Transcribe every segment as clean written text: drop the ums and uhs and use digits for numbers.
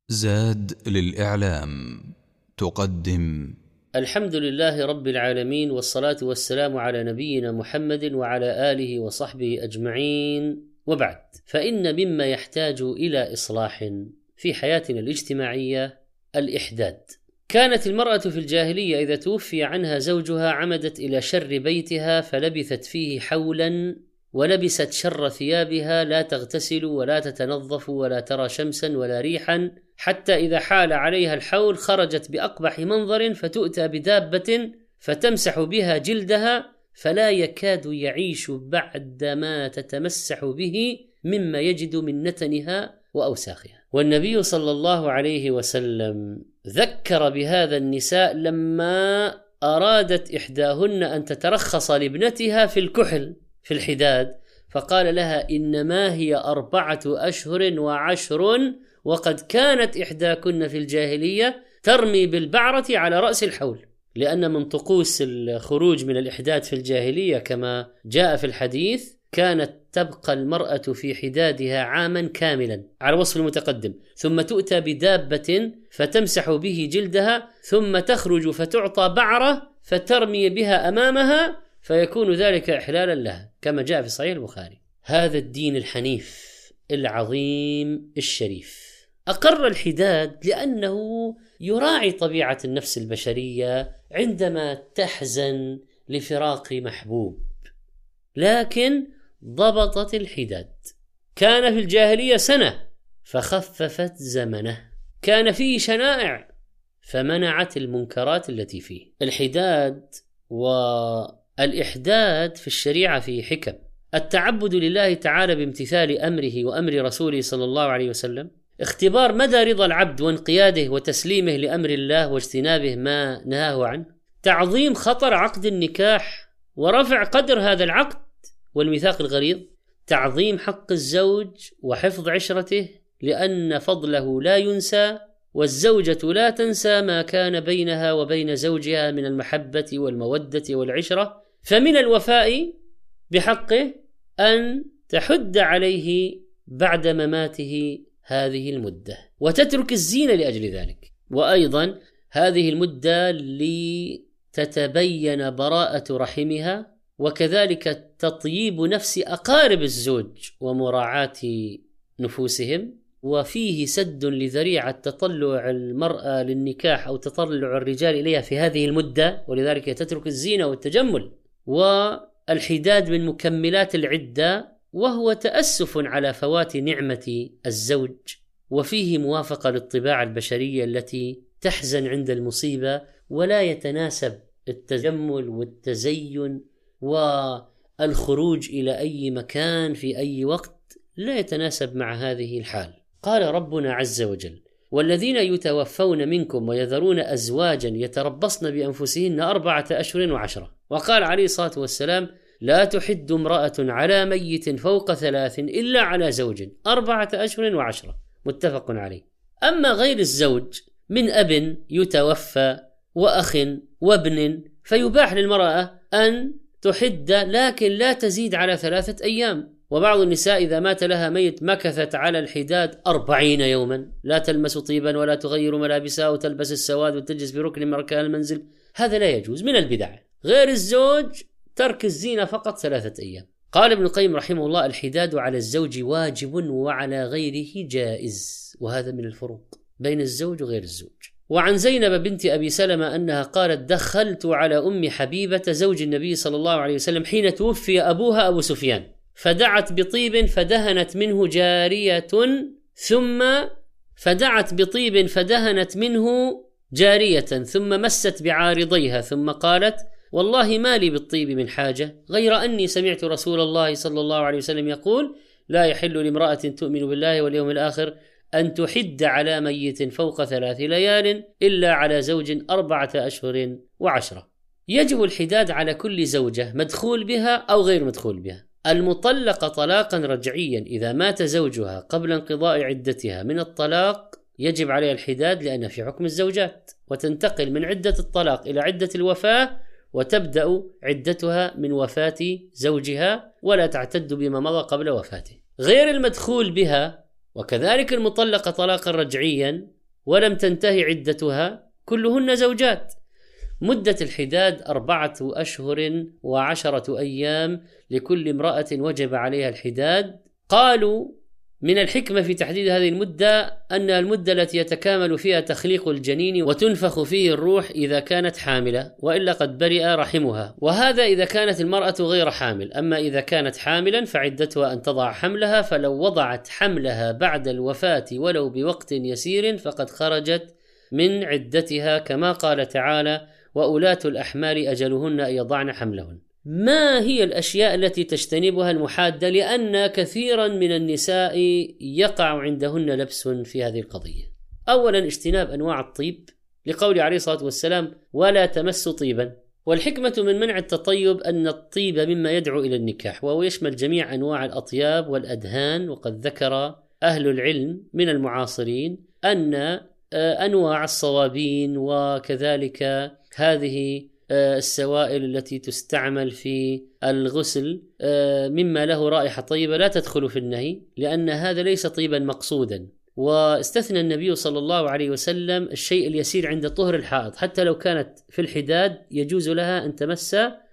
زاد للإعلام تقدم الحمد لله رب العالمين، والصلاة والسلام على نبينا محمد وعلى آله وصحبه أجمعين، وبعد، فإن مما يحتاج إلى إصلاح في حياتنا الاجتماعية الإحداد. كانت المرأة في الجاهلية إذا توفي عنها زوجها عمدت إلى شر بيتها فلبثت فيه حولا، ولبست شر ثيابها، لا تغتسل ولا تتنظف ولا ترى شمسا ولا ريحا، حتى إذا حال عليها الحول خرجت بأقبح منظر، فتؤتى بدابة فتمسح بها جلدها، فلا يكاد يعيش بعدما تتمسح به مما يجد من نتنها وأوساخها. والنبي صلى الله عليه وسلم ذكر بهذا النساء لما أرادت إحداهن أن تترخص لابنتها في الكحل في الحداد، فقال لها: إنما هي 4 أشهر و10، وقد كانت إحداكن في الجاهلية ترمي بالبعرة على رأس الحول، لأن من طقوس الخروج من الإحداد في الجاهلية كما جاء في الحديث كانت تبقى المرأة في حدادها عاما كاملا على وصف المتقدم، ثم تؤتى بدابة فتمسح به جلدها، ثم تخرج فتعطى بعرة فترمي بها أمامها، فيكون ذلك إحلالا لها كما جاء في صحيح البخاري. هذا الدين الحنيف العظيم الشريف أقر الحداد لأنه يراعي طبيعة النفس البشرية عندما تحزن لفراق محبوب، لكن ضبطت الحداد. كان في الجاهلية سنة فخففت زمنه، كان فيه شنائع فمنعت المنكرات التي فيه. الحداد والإحداد في الشريعة فيه حكم: التعبد لله تعالى بامتثال أمره وأمر رسوله صلى الله عليه وسلم، اختبار مدى رضا العبد وانقياده وتسليمه لأمر الله واجتنابه ما نهاه عنه، تعظيم خطر عقد النكاح ورفع قدر هذا العقد والميثاق الغليظ، تعظيم حق الزوج وحفظ عشرته لأن فضله لا ينسى، والزوجة لا تنسى ما كان بينها وبين زوجها من المحبة والمودة والعشرة، فمن الوفاء بحقه أن تحد عليه بعد مماته هذه المدة وتترك الزينة لأجل ذلك، وأيضا هذه المدة لتتبين براءة رحمها، وكذلك تطيب نفس أقارب الزوج ومراعاة نفوسهم، وفيه سد لذريعة تطلع المرأة للنكاح أو تطلع الرجال إليها في هذه المدة، ولذلك تترك الزينة والتجمل. والحداد من مكملات العدة، وهو تأسف على فوات نعمة الزوج، وفيه موافقة للطباع البشرية التي تحزن عند المصيبة، ولا يتناسب التجمل والتزين والخروج إلى أي مكان في أي وقت، لا يتناسب مع هذه الحال. قال ربنا عز وجل: والذين يتوفون منكم ويذرون أزواجا يتربصن بأنفسهن 4 أشهر و10. وقال عليه الصلاة والسلام: لا تحد امرأة على ميت فوق 3 إلا على زوج 4 أشهر و10، متفق عليه. أما غير الزوج من أب يتوفى وأخ وابن فيباح للمرأة أن تحد، لكن لا تزيد على 3 أيام. وبعض النساء إذا مات لها ميت مكثت على الحداد 40 يوما، لا تلمس طيبا ولا تغير ملابسها وتلبس السواد وتجلس بركن من أركان المنزل، هذا لا يجوز من البدع. غير الزوج ترك الزينة فقط 3 أيام. قال ابن القيم رحمه الله: الحداد على الزوج واجب وعلى غيره جائز، وهذا من الفروق بين الزوج وغير الزوج. وعن زينب بنت أبي سلمة أنها قالت: دخلت على أم حبيبة زوج النبي صلى الله عليه وسلم حين توفي أبوها أبو سفيان، فدعت بطيب فدهنت منه جارية ثم مست بعارضيها، ثم قالت: والله ما لي بالطيب من حاجة، غير أني سمعت رسول الله صلى الله عليه وسلم يقول: لا يحل لامرأة تؤمن بالله واليوم الآخر أن تحد على ميت فوق 3 ليال إلا على زوج 4 أشهر و10. يجب الحداد على كل زوجة مدخول بها أو غير مدخول بها. المطلقة طلاقا رجعيا إذا مات زوجها قبل انقضاء عدتها من الطلاق يجب عليها الحداد، لأن في حكم الزوجات، وتنتقل من عدة الطلاق إلى عدة الوفاة، وتبدأ عدتها من وفاة زوجها ولا تعتد بما مضى قبل وفاته. غير المدخول بها وكذلك المطلقة طلاقا رجعيا ولم تنتهي عدتها كلهن زوجات. مدة الحداد 4 أشهر و10 أيام لكل امرأة وجب عليها الحداد. قالوا من الحكمة في تحديد هذه المدة أن المدة التي يتكامل فيها تخليق الجنين وتنفخ فيه الروح إذا كانت حاملة، وإلا قد برئ رحمها، وهذا إذا كانت المرأة غير حامل. أما إذا كانت حاملا فعدتها أن تضع حملها، فلو وضعت حملها بعد الوفاة ولو بوقت يسير فقد خرجت من عدتها، كما قال تعالى: وأولاة الأحمال أجلهن أن يضعن حملهن. ما هي الأشياء التي تجتنبها المحادة؟ لأن كثيرا من النساء يقع عندهن لبس في هذه القضية. أولا اجتناب أنواع الطيب، لقول عليه الصلاة والسلام: ولا تمس طيبا. والحكمة من منع التطيب أن الطيب مما يدعو إلى النكاح، وهو يشمل جميع أنواع الأطياب والأدهان. وقد ذكر أهل العلم من المعاصرين أن أنواع الصوابين وكذلك هذه السوائل التي تستعمل في الغسل مما له رائحة طيبة لا تدخل في النهي، لأن هذا ليس طيبا مقصودا. واستثنى النبي صلى الله عليه وسلم الشيء اليسير عند طهر الحائض، حتى لو كانت في الحداد يجوز لها أن تمس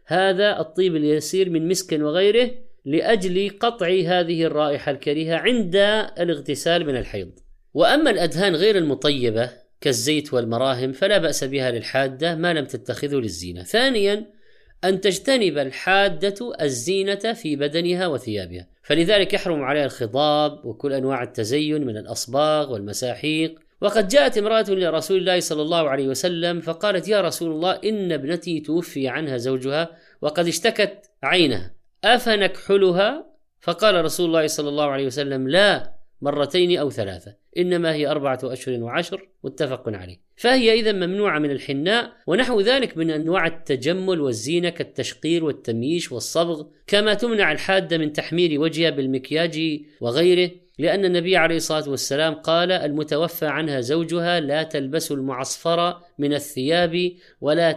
هذا الطيب اليسير من مسك وغيره لأجل قطع هذه الرائحة الكريهة عند الاغتسال من الحيض. وأما الأدهان غير المطيبة كالزيت والمراهم فلا بأس بها للحادة ما لم تتخذه للزينة. ثانيا أن تجتنب الحادة الزينة في بدنها وثيابها، فلذلك يحرم عليها الخضاب وكل أنواع التزين من الأصباغ والمساحيق. وقد جاءت امرأة لرسول الله صلى الله عليه وسلم فقالت: يا رسول الله، إن ابنتي توفي عنها زوجها وقد اشتكت عينها، أفنكحلها؟ فقال رسول الله صلى الله عليه وسلم: لا، 2 أو 3، إنما هي 4 أشهر و10، متفق عليه. فهي إذا ممنوعة من الحناء ونحو ذلك من أنواع التجمل والزينة كالتشقير والتمييش والصبغ، كما تمنع الحادة من تحمير وجهها بالمكياج وغيره، لأن النبي عليه الصلاة والسلام قال: المتوفى عنها زوجها لا تلبس المعصفر من الثياب ولا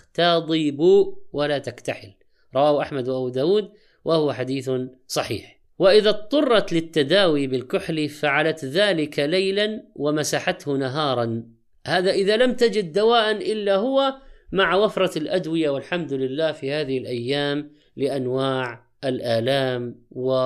تختضب ولا تكتحل. رواه أحمد وأبو داود وهو حديث صحيح. وإذا اضطرت للتداوي بالكحل فعلت ذلك ليلا ومسحته نهارا، هذا إذا لم تجد دواء إلا هو، مع وفرة الأدوية والحمد لله في هذه الأيام لأنواع الآلام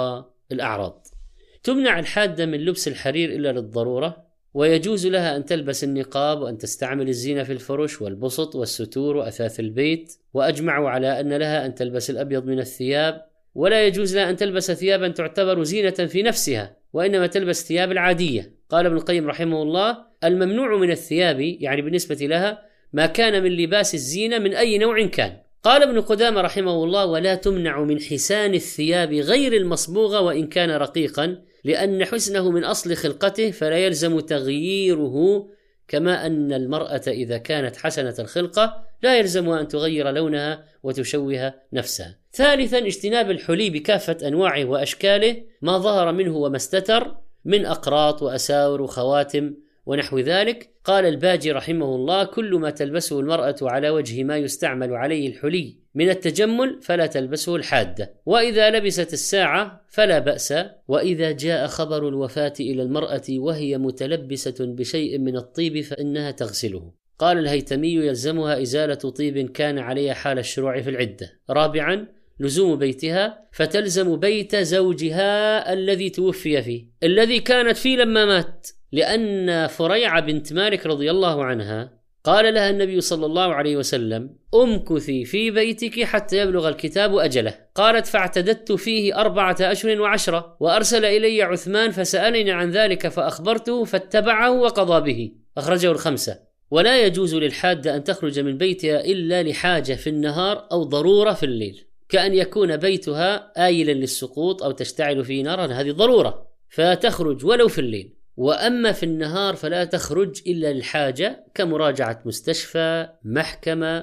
والأعراض. تمنع الحادة من لبس الحرير إلا للضرورة، ويجوز لها أن تلبس النقاب وأن تستعمل الزينة في الفرش والبسط والستور وأثاث البيت. وأجمعوا على أن لها أن تلبس الأبيض من الثياب، ولا يجوز لها أن تلبس ثيابا تعتبر زينة في نفسها، وإنما تلبس ثياب العادية. قال ابن القيم رحمه الله: الممنوع من الثياب يعني بالنسبة لها ما كان من لباس الزينة من أي نوع كان. قال ابن قدامة رحمه الله: ولا تمنع من حسان الثياب غير المصبوغة وإن كان رقيقا، لأن حسنه من أصل خلقته فلا يلزم تغييره، كما أن المرأة إذا كانت حسنة الخلقة لا يلزمها أن تغير لونها وتشوه نفسها. ثالثا اجتناب الحلي بكافة أنواعه وأشكاله، ما ظهر منه وما استتر، من أقراط وأساور وخواتم ونحو ذلك. قال الباجي رحمه الله: كل ما تلبسه المرأة على وجه ما يستعمل عليه الحلي من التجمل فلا تلبسه الحادة، وإذا لبست الساعة فلا بأس. وإذا جاء خبر الوفاة إلى المرأة وهي متلبسة بشيء من الطيب فإنها تغسله. قال الهيتمي: يلزمها إزالة طيب كان عليها حال الشروع في العدة. رابعا لزوم بيتها، فتلزم بيت زوجها الذي توفي فيه، الذي كانت فيه لما مات، لأن فريعة بنت مالك رضي الله عنها قال لها النبي صلى الله عليه وسلم: أمكثي في بيتك حتى يبلغ الكتاب أجله. قالت: فاعتددت فيه 4 أشهر و10، وأرسل إلي عثمان فسألني عن ذلك فأخبرته فاتبعه وقضى به. أخرجه الخمسة. ولا يجوز للحادة أن تخرج من بيتها إلا لحاجة في النهار أو ضرورة في الليل، كأن يكون بيتها آيلا للسقوط أو تشتعل فيه نارا، هذه ضرورة فتخرج ولو في الليل. وأما في النهار فلا تخرج إلا للحاجة، كمراجعة مستشفى، محكمة،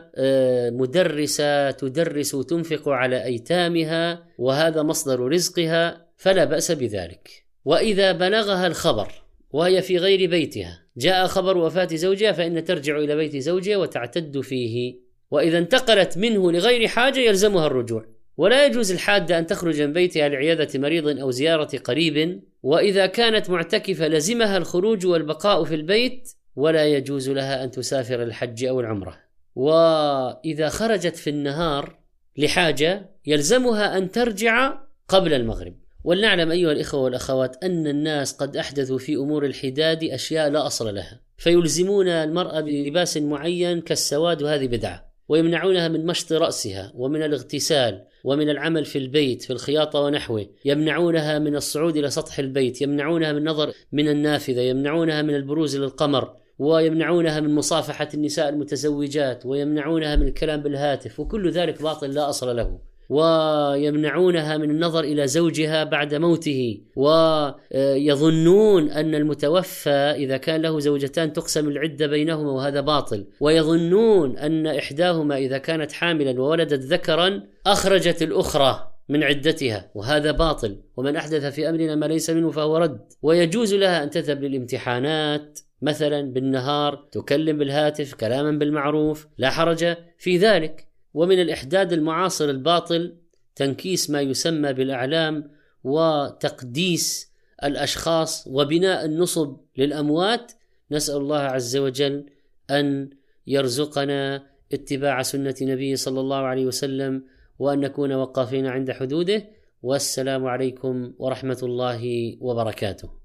مدرسة تدرس وتنفق على أيتامها وهذا مصدر رزقها، فلا بأس بذلك. وإذا بلغها الخبر وهي في غير بيتها، جاء خبر وفاة زوجها، فإن ترجع إلى بيت زوجها وتعتد فيه. وإذا انتقلت منه لغير حاجة يلزمها الرجوع. ولا يجوز الحادة أن تخرج من بيتها لعيادة مريض أو زيارة قريب. وإذا كانت معتكفة لزمها الخروج والبقاء في البيت ولا يجوز لها أن تسافر الحج أو العمرة. وإذا خرجت في النهار لحاجة يلزمها أن ترجع قبل المغرب. ولنعلم أيها الإخوة والأخوات أن الناس قد أحدثوا في أمور الحداد أشياء لا أصل لها، فيلزمون المرأة بلباس معين كالسواد، وهذه بدعة، ويمنعونها من مشط رأسها ومن الاغتسال ومن العمل في البيت في الخياطة ونحوه، يمنعونها من الصعود إلى سطح البيت، يمنعونها من النظر من النافذة، يمنعونها من البروز للقمر، ويمنعونها من مصافحة النساء المتزوجات، ويمنعونها من الكلام بالهاتف، وكل ذلك باطل لا أصل له. ويمنعونها من النظر إلى زوجها بعد موته، ويظنون أن المتوفى إذا كان له زوجتان تقسم العدة بينهما، وهذا باطل. ويظنون أن إحداهما إذا كانت حاملا وولدت ذكرا أخرجت الأخرى من عدتها، وهذا باطل. ومن أحدث في أمرنا ما ليس منه فهو رد. ويجوز لها أن تذهب للامتحانات مثلا بالنهار، تكلم بالهاتف كلاما بالمعروف، لا حرج في ذلك. ومن الإحداد المعاصر الباطل تنكيس ما يسمى بالأعلام وتقديس الأشخاص وبناء النصب للأموات. نسأل الله عز وجل أن يرزقنا اتباع سنة نبيه صلى الله عليه وسلم، وأن نكون وقافين عند حدوده. والسلام عليكم ورحمة الله وبركاته.